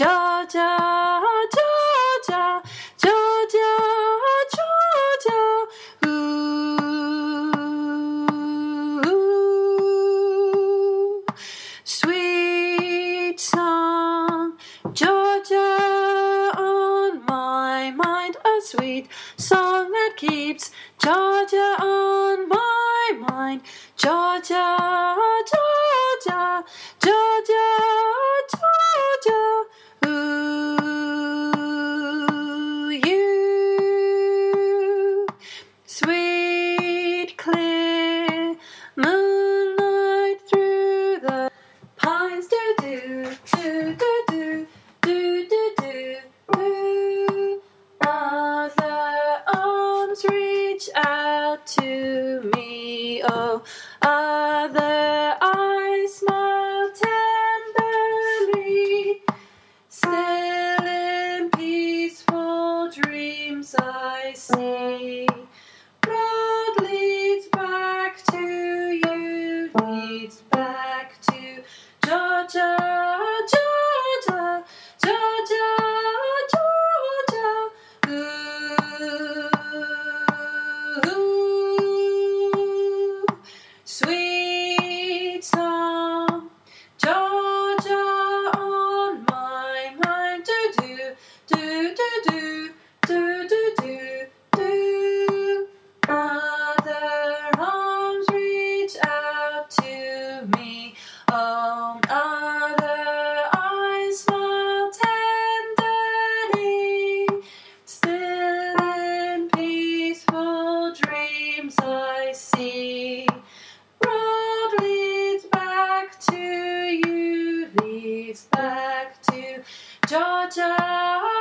Georgia, Georgia, Georgia, Georgia. Ooh, sweet song, Georgia on my mind, a sweet song that keeps Georgia on my mind. Georgia, Georgia, Georgia, Georgia. Ooh, you, sweet clear moonlight through the pines. Do do do do do do do do do. Other arms reach out to me. Oh, other eyes smile tenderly. Still in peaceful dreams I see. Road leads back to you, leads back to Georgia, Georgia, Georgia, Georgia. Ooh, sweet song, Georgia on my mind. Do do do do do do do do do. Other arms reach out to me. Oh, other eyes smile tenderly. Still in peaceful dreams I see. Road leads back to you, leads back to Georgia.